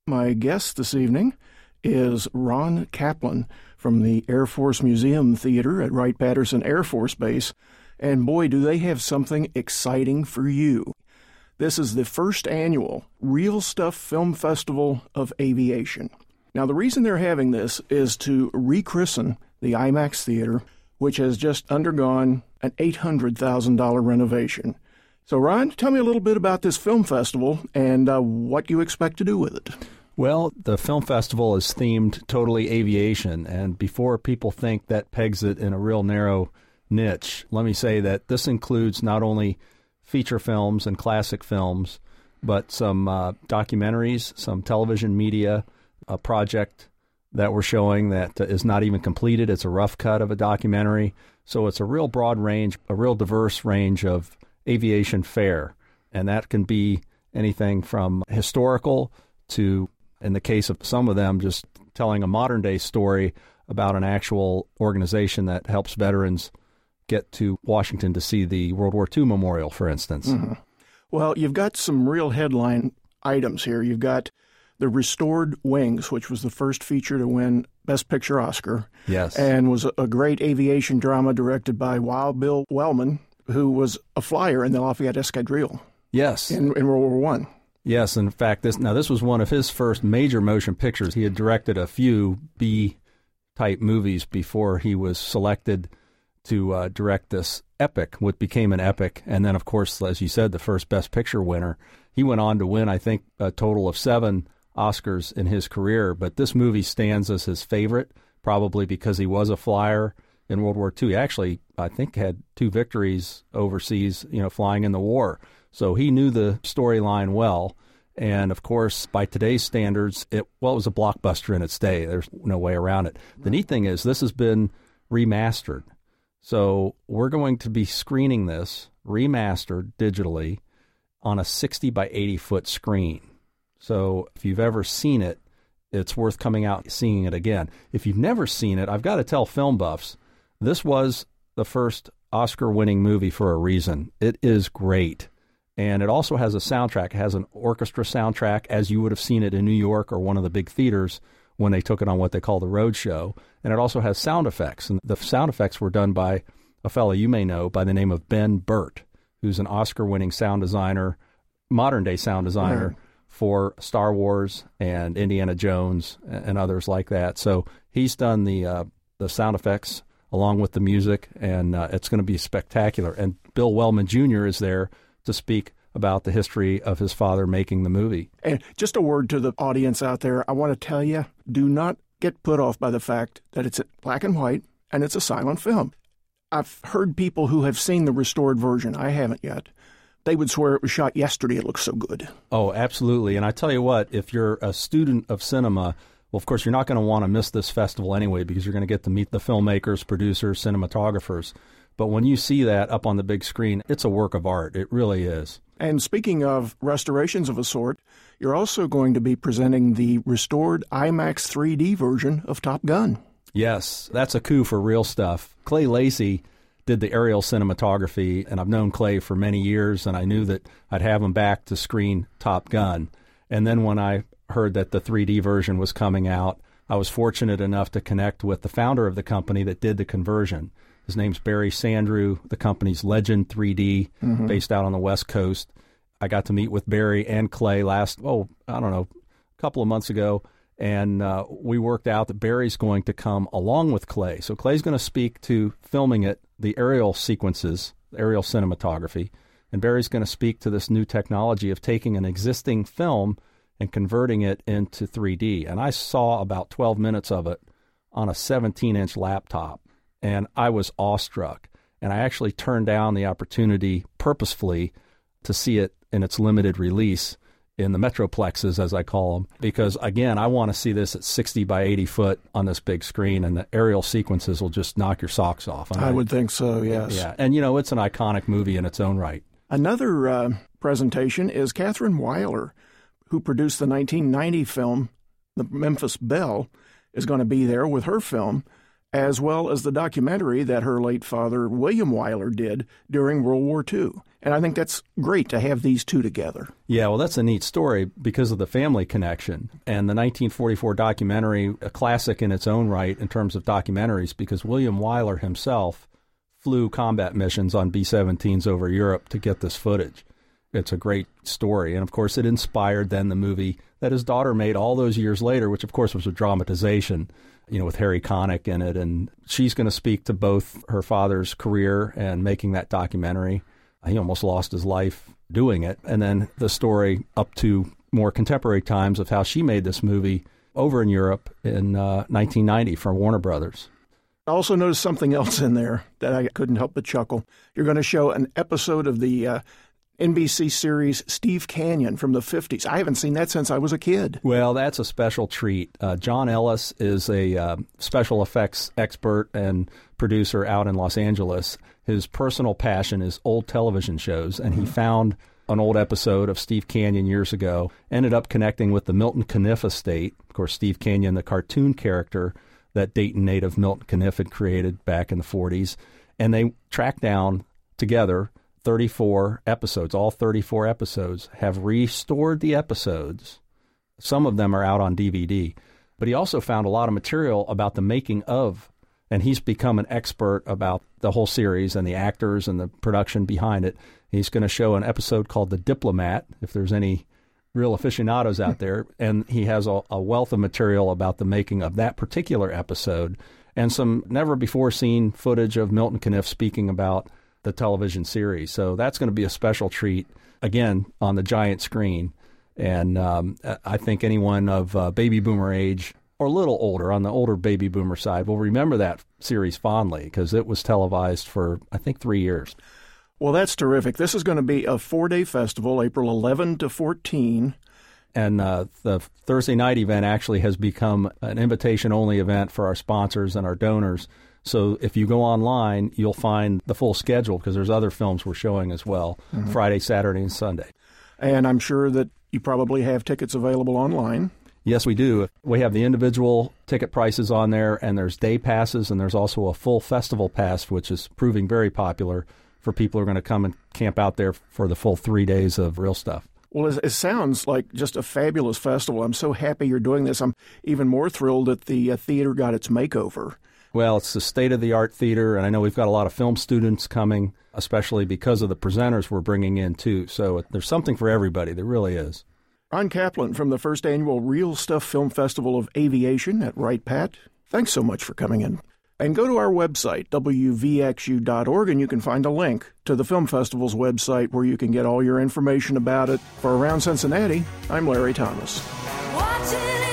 My guest this evening is Ron Kaplan from the Air Force Museum Theater at Wright-Patterson Air Force Base. And boy, do they have something exciting for you. This is the first annual Real Stuff Film Festival of Aviation. Now, the reason they're having this is to rechristen the IMAX Theater, which has just undergone an $800,000 renovation. So, Ron, tell me a little bit about this film festival and what you expect to do with it. Well, the film festival is themed totally aviation, and before people think that pegs it in a real narrow niche, let me say that this includes not only feature films and classic films, but some documentaries, some television media, a project that we're showing that is not even completed. It's a rough cut of a documentary. So it's a real broad range, a real diverse range of aviation fare, and that can be anything from historical to, in the case of some of them, just telling a modern-day story about an actual organization that helps veterans get to Washington to see the World War II Memorial, for instance. Mm-hmm. Well, you've got some real headline items here. You've got The Restored Wings, which was the first feature to win Best Picture Oscar. Yes. And was a great aviation drama directed by Wild Bill Wellman, who was a flyer in the Lafayette Escadrille. Yes. In World War I. Yes, in fact, this was one of his first major motion pictures. He had directed a few B-type movies before he was selected to direct this epic, what became an epic, and then, of course, as you said, the first Best Picture winner. He went on to win, I think, a total of 7 Oscars in his career, but this movie stands as his favorite, probably because he was a flyer in World War II. He actually, I think, had 2 victories overseas, flying in the war. So he knew the storyline well. And, of course, by today's standards, it was a blockbuster in its day. There's no way around it. The neat thing is this has been remastered. So we're going to be screening this remastered digitally on a 60 by 80 foot screen. So if you've ever seen it, it's worth coming out and seeing it again. If you've never seen it, I've got to tell film buffs, this was the first Oscar-winning movie for a reason. It is great. And it also has a soundtrack. It has an orchestra soundtrack, as you would have seen it in New York or one of the big theaters when they took it on what they call the road show. And it also has sound effects. And the sound effects were done by a fellow you may know by the name of Ben Burtt, who's an Oscar-winning sound designer, modern-day sound designer for Star Wars and Indiana Jones and others like that. So he's done the sound effects along with the music, and it's going to be spectacular. And Bill Wellman Jr. is there to speak about the history of his father making the movie. And just a word to the audience out there. I want to tell you, do not get put off by the fact that it's black and white and it's a silent film. I've heard people who have seen the restored version. I haven't yet. They would swear it was shot yesterday. It looks so good. Oh, absolutely. And I tell you what, if you're a student of cinema, well, of course, you're not going to want to miss this festival anyway, because you're going to get to meet the filmmakers, producers, cinematographers. But when you see that up on the big screen, it's a work of art. It really is. And speaking of restorations of a sort, you're also going to be presenting the restored IMAX 3D version of Top Gun. Yes, that's a coup for real stuff. Clay Lacy did the aerial cinematography, and I've known Clay for many years, and I knew that I'd have him back to screen Top Gun. And then when I heard that the 3D version was coming out, I was fortunate enough to connect with the founder of the company that did the conversion. His name's Barry Sandrew. The company's Legend 3D, based out on the West Coast. I got to meet with Barry and Clay a couple of months ago, and we worked out that Barry's going to come along with Clay. So Clay's going to speak to filming it, the aerial sequences, aerial cinematography, and Barry's going to speak to this new technology of taking an existing film and converting it into 3D. And I saw about 12 minutes of it on a 17-inch laptop. And I was awestruck. And I actually turned down the opportunity purposefully to see it in its limited release in the Metroplexes, as I call them, because, again, I want to see this at 60 by 80 foot on this big screen, and the aerial sequences will just knock your socks off. I would think so, yes. Yeah, and, it's an iconic movie in its own right. Another presentation is Catherine Weiler, who produced the 1990 film The Memphis Belle, is going to be there with her film. as well as the documentary that her late father, William Wyler, did during World War II. And I think that's great to have these two together. Yeah, well, that's a neat story because of the family connection. And the 1944 documentary, a classic in its own right in terms of documentaries, because William Wyler himself flew combat missions on B-17s over Europe to get this footage. It's a great story. And, of course, it inspired then the movie that his daughter made all those years later, which, of course, was a dramatization, with Harry Connick in it. And she's going to speak to both her father's career and making that documentary. He almost lost his life doing it. And then the story up to more contemporary times of how she made this movie over in Europe in 1990 for Warner Brothers. I also noticed something else in there that I couldn't help but chuckle. You're going to show an episode of the NBC series Steve Canyon from the 50s. I haven't seen that since I was a kid. Well, that's a special treat. John Ellis is a special effects expert and producer out in Los Angeles. His personal passion is old television shows, and he found an old episode of Steve Canyon years ago, ended up connecting with the Milton Caniff estate. Of course, Steve Canyon, the cartoon character that Dayton native Milton Caniff had created back in the 40s. And they tracked down together 34 episodes. All 34 episodes have restored the episodes. Some of them are out on DVD. But he also found a lot of material about the making of, and he's become an expert about the whole series and the actors and the production behind it. He's going to show an episode called The Diplomat, if there's any real aficionados out there. And he has a wealth of material about the making of that particular episode and some never-before-seen footage of Milton Caniff speaking about the television series. So that's going to be a special treat, again, on the giant screen. And I think anyone of baby boomer age or a little older, on the older baby boomer side, will remember that series fondly because it was televised for, I think, 3 years. Well, that's terrific. This is going to be a 4-day festival, April 11 to 14. And the Thursday night event actually has become an invitation-only event for our sponsors and our donors. So if you go online, you'll find the full schedule because there's other films we're showing as well, Friday, Saturday, and Sunday. And I'm sure that you probably have tickets available online. Yes, we do. We have the individual ticket prices on there, and there's day passes, and there's also a full festival pass, which is proving very popular for people who are going to come and camp out there for the full 3 days of real stuff. Well, it sounds like just a fabulous festival. I'm so happy you're doing this. I'm even more thrilled that the theater got its makeover. Well, it's a state-of-the-art theater, and I know we've got a lot of film students coming, especially because of the presenters we're bringing in, too. So there's something for everybody. There really is. Ron Kaplan from the first annual Real Stuff Film Festival of Aviation at Wright Pat. Thanks so much for coming in. And go to our website, wvxu.org, and you can find a link to the Film Festival's website where you can get all your information about it. For Around Cincinnati, I'm Larry Thomas.